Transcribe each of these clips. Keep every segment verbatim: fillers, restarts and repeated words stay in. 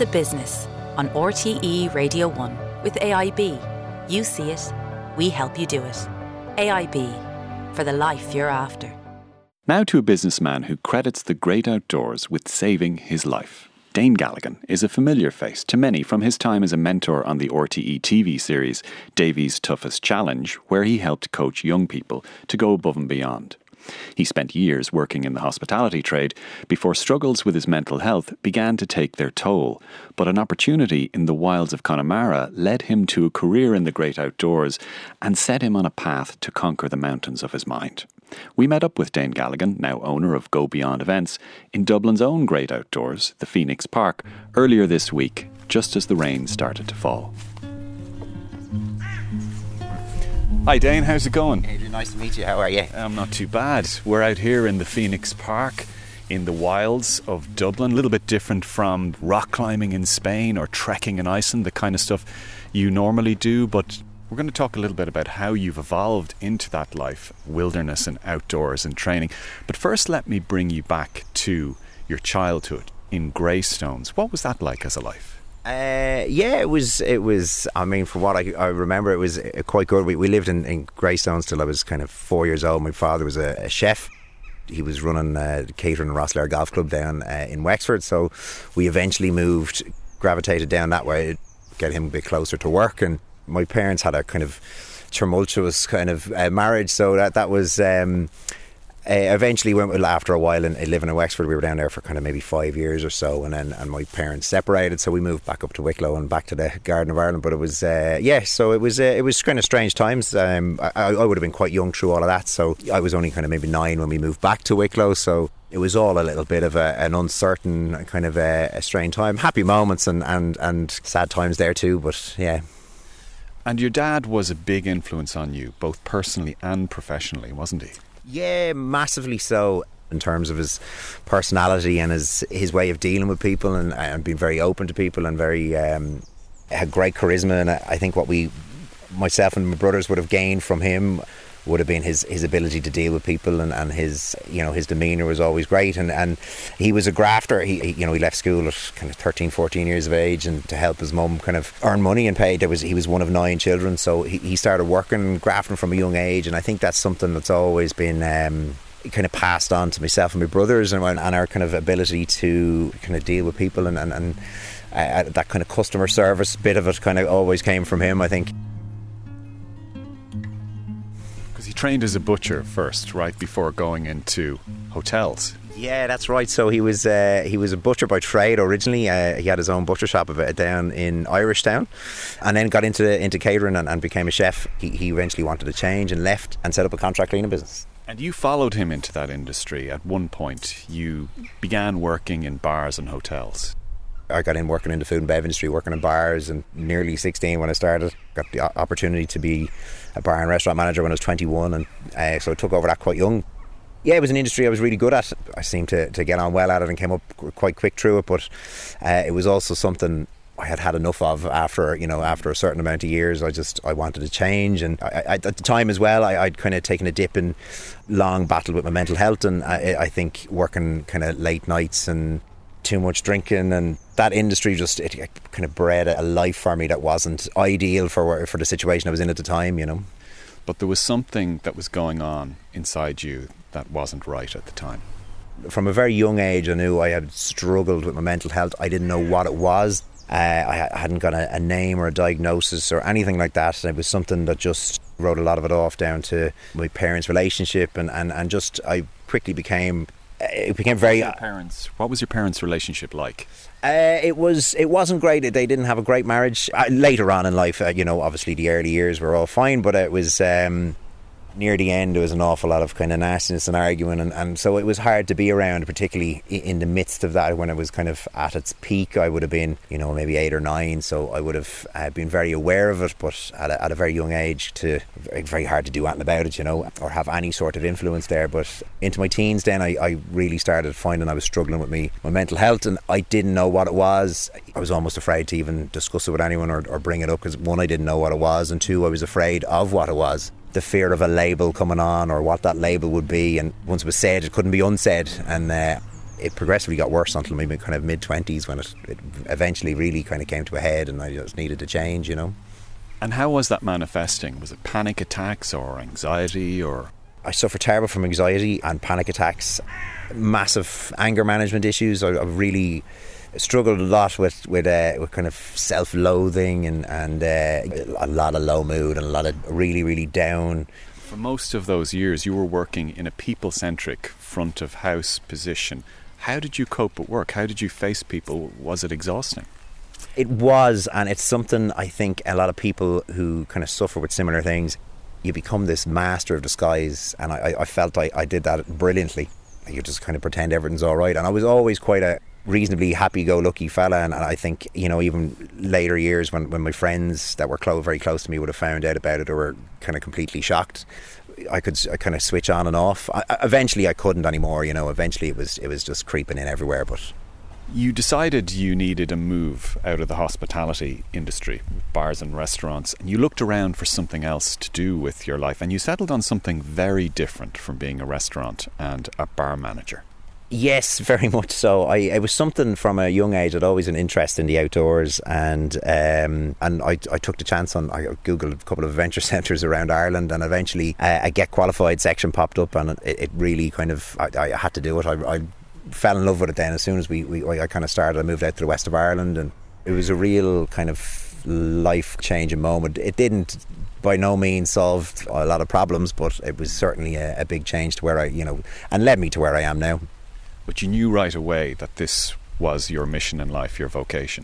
The Business on R T E Radio one with A I B. You see it, we help you do it. A I B, for the life you're after. Now to a businessman who credits the great outdoors with saving his life. Dane Galligan is a familiar face to many from his time as a mentor on the R T E T V series Davy's Toughest Challenge, where he helped coach young people to go above and beyond. He spent years working in the hospitality trade before struggles with his mental health began to take their toll. But an opportunity in the wilds of Connemara led him to a career in the great outdoors and set him on a path to conquer the mountains of his mind. We met up with Dane Galligan, now owner of Go Beyond Events, in Dublin's own great outdoors, the Phoenix Park, earlier this week, just as the rain started to fall. Hi Dane, how's it going? Adrian, nice to meet you. How are you? I'm not too bad. We're out here in the Phoenix Park in the wilds of Dublin, a little bit different from rock climbing in Spain or trekking in Iceland, the kind of stuff you normally do, but we're going to talk a little bit about how you've evolved into that life, wilderness and outdoors and training. But first, let me bring you back to your childhood in Greystones. What was that like as a life? Uh, yeah, it was, it was, I mean, from what I, I remember, it was uh, quite good. We, we lived in, in Greystones till I was kind of four years old. My father was a, a chef. He was running uh, catering at Rosslare Golf Club down uh, in Wexford. So we eventually moved, gravitated down that way, get him a bit closer to work. And my parents had a kind of tumultuous kind of uh, marriage. So that, that was... Um, Uh, eventually, went after a while and living in Wexford, we were down there for kind of maybe five years or so, and then and my parents separated, so we moved back up to Wicklow and back to the Garden of Ireland. But it was, uh, yeah, so it was uh, it was kind of strange times. Um, I, I would have been quite young through all of that, so I was only kind of maybe nine when we moved back to Wicklow. So it was all a little bit of a, an uncertain kind of a, a strange time. Happy moments and, and, and sad times there too, but yeah. And your dad was a big influence on you, both personally and professionally, wasn't he? Yeah, massively so, in terms of his personality and his his way of dealing with people, and, and being very open to people, and very um, had great charisma. And I think what we, myself and my brothers, would have gained from him would have been his, his ability to deal with people, and, and his, you know, his demeanour was always great. And, and he was a grafter. He, he you know he left school at kind of thirteen, fourteen years of age, and to help his mum kind of earn money and pay. There was he was one of nine children, so he, he started working, grafting from a young age. And I think that's something that's always been um, kind of passed on to myself and my brothers, and, and our kind of ability to kind of deal with people, and, and, and uh, that kind of customer service bit of it kind of always came from him, I think. He trained as a butcher first, right, before going into hotels. Yeah, that's right. So he was uh, he was a butcher by trade originally. Uh, he had his own butcher shop of it down in Irishtown, and then got into into catering and, and became a chef. He, he eventually wanted to change and left and set up a contract cleaning business. And you followed him into that industry. At one point, you began working in bars and hotels. I got in working in the food and bev industry, working in bars, and nearly sixteen when I started. Got the opportunity to be a bar and restaurant manager when I was twenty-one, and uh, so I took over that quite young. Yeah, it was an industry I was really good at. I seemed to, to get on well at it and came up quite quick through it, but uh, it was also something I had had enough of after, you know, after a certain amount of years. I just, I wanted to change, and I, I, at the time as well, I, I'd kind of taken a dip in long battle with my mental health, and I, I think working kind of late nights and too much drinking, and that industry just it, it kind of bred a life for me that wasn't ideal for for the situation I was in at the time, you know. But there was something that was going on inside you that wasn't right at the time. From a very young age, I knew I had struggled with my mental health. I didn't know what it was. Uh, I, I hadn't got a, a name or a diagnosis or anything like that. It was something that just wrote a lot of it off down to my parents' relationship, and, and, and just I quickly became it became very. What was your parents? What was your parents' relationship like? Uh, it was. It wasn't great. They didn't have a great marriage. Uh, later on in life, uh, you know, obviously the early years were all fine, but it was. Um, near the end there was an awful lot of kind of nastiness and arguing, and, and so it was hard to be around, particularly in the midst of that when it was kind of at its peak. I would have been, you know, maybe eight or nine, so I would have uh, been very aware of it, but at a, at a very young age, to very, very hard to do anything about it, you know, or have any sort of influence there. But into my teens then I, I really started finding I was struggling with me, my mental health, and I didn't know what it was. I was almost afraid to even discuss it with anyone or, or bring it up, because one, I didn't know what it was, and two, I was afraid of what it was. The fear of a label coming on, or what that label would be, and once it was said, it couldn't be unsaid, and uh, it progressively got worse until maybe kind of mid-twenties when it, it eventually really kind of came to a head and I just needed to change, you know. And how was that manifesting? Was it panic attacks or anxiety or...? I suffered terrible from anxiety and panic attacks, massive anger management issues. I, I really struggled a lot with with, uh, with kind of self-loathing and, and uh, a lot of low mood and a lot of really, really down. For most of those years, you were working in a people-centric front-of-house position. How did you cope at work? How did you face people? Was it exhausting? It was, and it's something I think a lot of people who kind of suffer with similar things, you become this master of disguise, and I, I felt I, I did that brilliantly. You just kind of pretend everything's all right, and I was always quite a reasonably happy-go-lucky fella, and I think, you know, even later years when, when my friends that were close, very close to me would have found out about it or were kind of completely shocked, I could I kind of switch on and off. I, eventually I couldn't anymore, you know, eventually it was it was just creeping in everywhere. But you decided you needed a move out of the hospitality industry, bars and restaurants, and you looked around for something else to do with your life, and you settled on something very different from being a restaurant and a bar manager. Yes, very much so. I, it was something from a young age. I'd always an interest in the outdoors, and um, and I, I took the chance on. I googled a couple of adventure centres around Ireland, and eventually uh, a Get Qualified section popped up, and it, it really kind of I, I had to do it. I, I fell in love with it then. As soon as we, we I kind of started, I moved out to the west of Ireland, and it was a real kind of life changing moment. It didn't by no means solve a lot of problems, but it was certainly a, a big change to where I, you know, and led me to where I am now. But you knew right away that this was your mission in life, your vocation.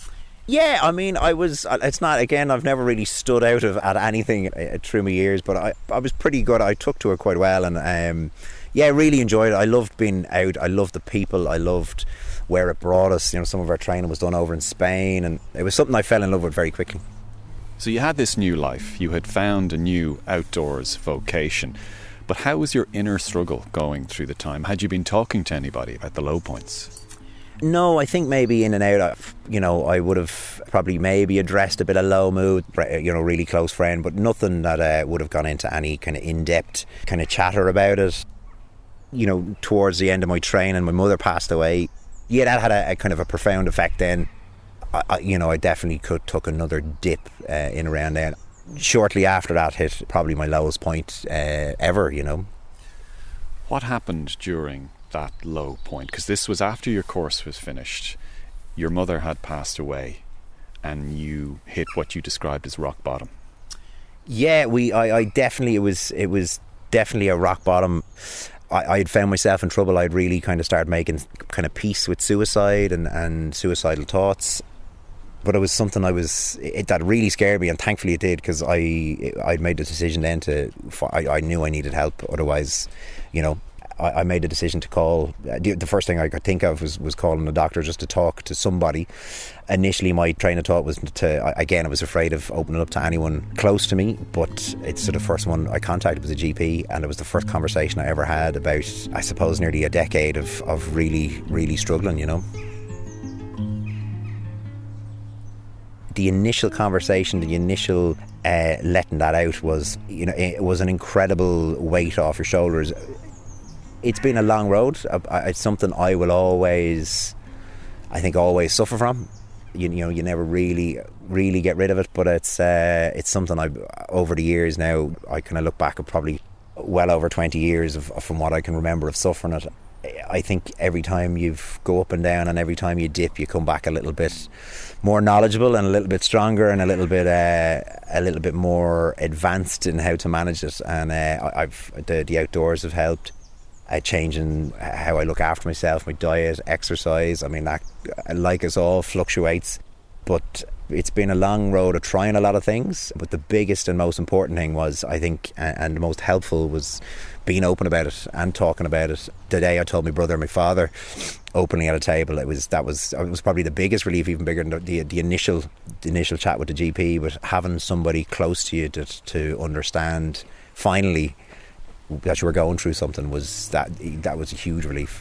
Yeah, I mean, I was, it's not, again, I've never really stood out of at anything uh, through my years, but I, I was pretty good. I took to it quite well, and um, yeah, really enjoyed it. I loved being out. I loved the people. I loved where it brought us. You know, some of our training was done over in Spain, and it was something I fell in love with very quickly. So you had this new life. You had found a new outdoors vocation. But how was your inner struggle going through the time? Had you been talking to anybody about the low points? No, I think maybe in and out of, you know, I would have probably maybe addressed a bit of low mood, you know, really close friend, but nothing that uh, would have gone into any kind of in-depth kind of chatter about it. You know, towards the end of my training, my mother passed away. Yeah, that had a, a kind of a profound effect then. I, I, you know, I definitely could took another dip uh, in around then. Shortly after that hit probably my lowest point uh, ever, you know. What happened during that low point? Because this was after your course was finished. Your mother had passed away and you hit what you described as rock bottom. Yeah, we. I, I definitely, it was it was definitely a rock bottom. I, I had found myself in trouble. I'd really kind of started making kind of peace with suicide and, and suicidal thoughts. But it was something I was it, that really scared me, and thankfully it did, because I I'd made the decision then to I, I knew I needed help. Otherwise, you know, I, I made the decision to call. The, the first thing I could think of was, was calling a doctor just to talk to somebody. Initially, my train of thought was to again I was afraid of opening up to anyone close to me. But it's so the first one I contacted was a G P, and it was the first conversation I ever had about, I suppose, nearly a decade of of really really struggling. You know. The initial conversation, the initial uh, letting that out was, you know, it was an incredible weight off your shoulders. It's been a long road. It's something I will always, I think, always suffer from. You, you know, you never really, really get rid of it. But it's uh, it's something I, over the years now, I kind of look back at probably well over twenty years of, from what I can remember of suffering it. I think every time you go up and down and every time you dip, you come back a little bit more knowledgeable and a little bit stronger and a little bit uh, a little bit more advanced in how to manage it. And uh, I've the, the outdoors have helped uh, changing how I look after myself, my diet, exercise. I mean, that, like us all, fluctuates, but it's been a long road of trying a lot of things. But the biggest and most important thing was, I think, and the most helpful was being open about it and talking about it. The day I told my brother and my father openly at a table, it was that was it was probably the biggest relief, even bigger than the, the, the initial the initial chat with the G P. But having somebody close to you to, to understand finally that you were going through something, was that that was a huge relief.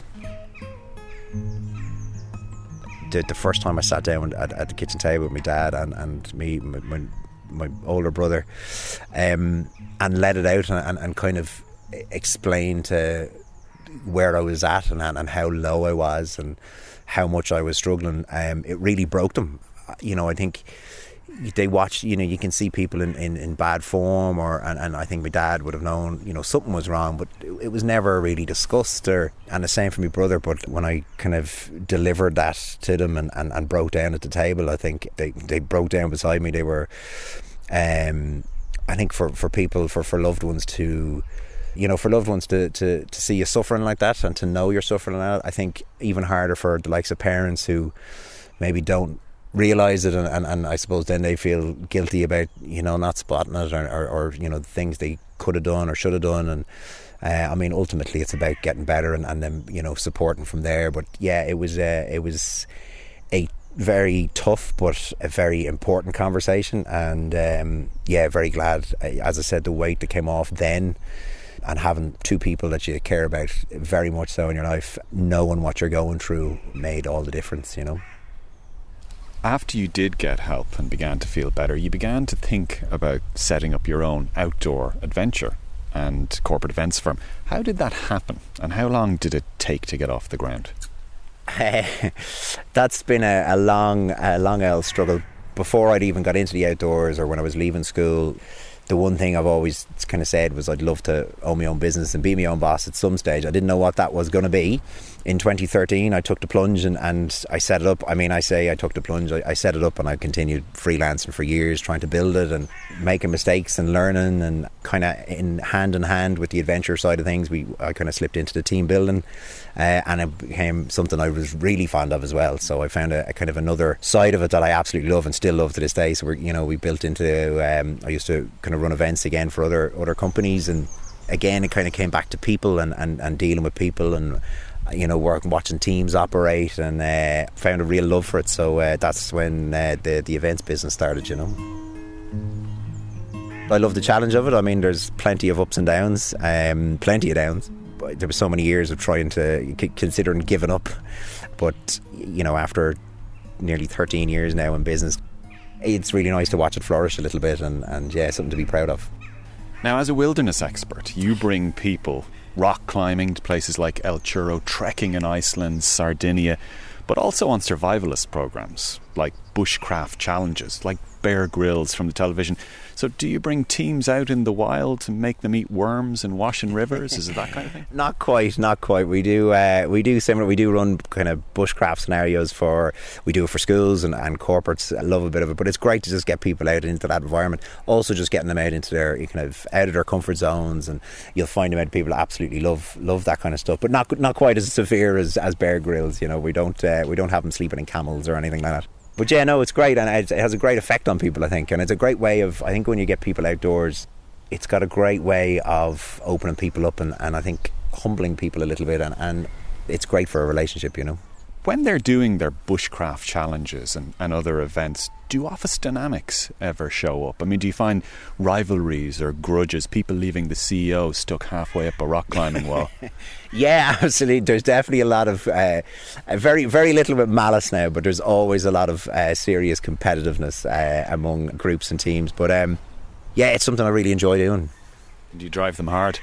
The, the first time I sat down at, at the kitchen table with my dad and, and me, my, my, my older brother, um, and let it out and, and, and kind of explain to where I was at and, and how low I was and how much I was struggling, um, it really broke them. You know, I think they watch, you know, you can see people in, in, in bad form, or and, and I think my dad would have known, you know, something was wrong, but it, it was never really discussed. Or and the same for my brother. But when I kind of delivered that to them and, and, and broke down at the table, I think they, they broke down beside me. They were, um, I think for, for people, for, for loved ones to, you know, for loved ones to, to, to see you suffering like that and to know you're suffering like that, I think even harder for the likes of parents who maybe don't realise it, and, and, and I suppose then they feel guilty about, you know, not spotting it, or, or, or you know, the things they could have done or should have done. And uh, I mean, ultimately it's about getting better and, and then, you know, supporting from there. But yeah, it was uh, it was a very tough but a very important conversation, and um, yeah, very glad, as I said, the weight that came off then, and having two people that you care about very much so in your life, knowing what you're going through, made all the difference, you know. After you did get help and began to feel better, you began to think about setting up your own outdoor adventure and corporate events firm. How did that happen, and how long did it take to get off the ground? That's been a, a long, a long old struggle. Before I'd even got into the outdoors, or when I was leaving school, the one thing I've always kind of said was I'd love to own my own business and be my own boss at some stage. I didn't know what that was going to be. In twenty thirteen, I took the plunge and, and I set it up. I mean, I say I took the plunge, I, I set it up, and I continued freelancing for years, trying to build it and making mistakes and learning, and kind of in hand in hand with the adventure side of things, we I kind of slipped into the team building, uh, and it became something I was really fond of as well. So I found a, a kind of another side of it that I absolutely love and still love to this day. So we're, you know, we built into, um, I used to kind of run events again for other other companies, and again it kind of came back to people and, and, and dealing with people, and you know, working, watching teams operate, and uh, found a real love for it. So uh, that's when uh, the the events business started, you know. I love the challenge of it. I mean, there's plenty of ups and downs, um, plenty of downs. But there were so many years of trying to c- considering giving up, but you know, after nearly thirteen years now in business, it's really nice to watch it flourish a little bit, and, and yeah, something to be proud of. Now, as a wilderness expert, you bring people rock climbing to places like El Churro, trekking in Iceland, Sardinia, but also on survivalist programs like bushcraft challenges, like Bear Grylls from the television. So do you bring teams out in the wild to make them eat worms and wash in rivers? Is it that kind of thing? Not quite, not quite. We do uh, we do similar. We do run kind of bushcraft scenarios for, we do it for schools and, and corporates. I love a bit of it, but it's great to just get people out into that environment. Also just getting them out into their, kind of out of their comfort zones, and you'll find them out people absolutely love love that kind of stuff, but not not quite as severe as, as Bear Grylls. You know, we don't uh, we don't have them sleeping in camels or anything like that. But yeah, no, it's great, and it has a great effect on people, I think, and it's a great way of, I think when you get people outdoors, it's got a great way of opening people up, and, and I think humbling people a little bit, and, and it's great for a relationship, you know. When they're doing their bushcraft challenges and, and other events, do office dynamics ever show up? I mean, do you find rivalries or grudges, people leaving the C E O stuck halfway up a rock climbing wall? Yeah, absolutely. There's definitely a lot of, uh, very very little with malice now, but there's always a lot of uh, serious competitiveness uh, among groups and teams. But um, yeah, it's something I really enjoy doing. Do you drive them hard?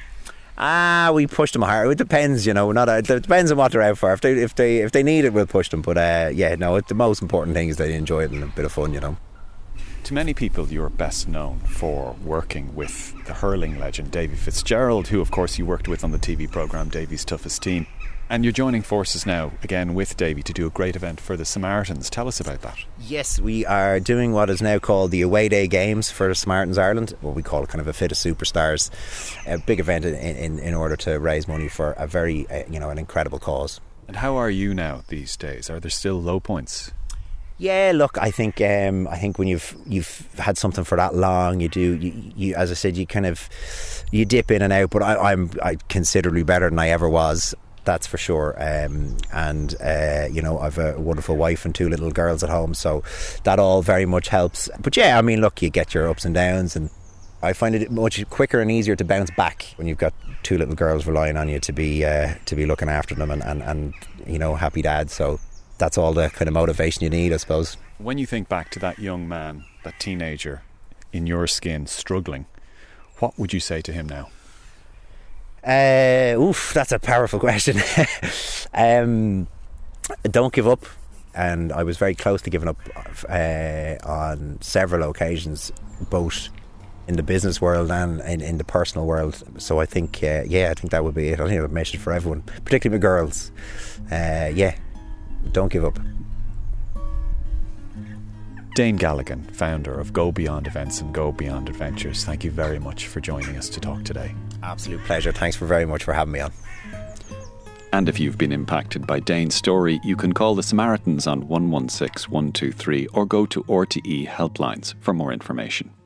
Ah, we push them hard. It depends, you know. Not a, it depends on what they're out for. If they if they if they need it, we'll push them. But uh, yeah, no. It, the most important thing is they enjoy it and a bit of fun, you know. To many people, you're best known for working with the hurling legend Davy Fitzgerald, who, of course, you worked with on the T V programme Davy's Toughest Team. And you're joining forces now, again, with Davy to do a great event for the Samaritans. Tell us about that. Yes, we are doing what is now called the Away Day Games for the Samaritans Ireland, what we call kind of a fit of superstars. A big event in, in, in order to raise money for a very, uh, you know, an incredible cause. And how are you now these days? Are there still low points? Yeah, look, I think um, I think when you've you've had something for that long, you do you, you as I said, you kind of you dip in and out. But I, I'm I considerably better than I ever was. That's for sure. Um, and uh, you know, I've a wonderful wife and two little girls at home, so that all very much helps. But yeah, I mean, look, you get your ups and downs, and I find it much quicker and easier to bounce back when you've got two little girls relying on you to be uh, to be looking after them, and, and, and you know, happy dad. So that's all the kind of motivation you need, I suppose. When you think back to that young man, that teenager in your skin struggling, what would you say to him now? Uh, oof, that's a powerful question. um, don't give up. And I was very close to giving up uh, on several occasions, both in the business world and in, in the personal world. So I think, uh, yeah, I think that would be it. I think a message for everyone, particularly the girls. Uh, yeah, don't give up. Dane Galligan, founder of Go Beyond Events and Go Beyond Adventures, thank you very much for joining us to talk today. Absolute pleasure. Thanks for very much for having me on. And if you've been impacted by Dane's story, you can call the Samaritans on one one six, one two three or go to R T E helplines for more information.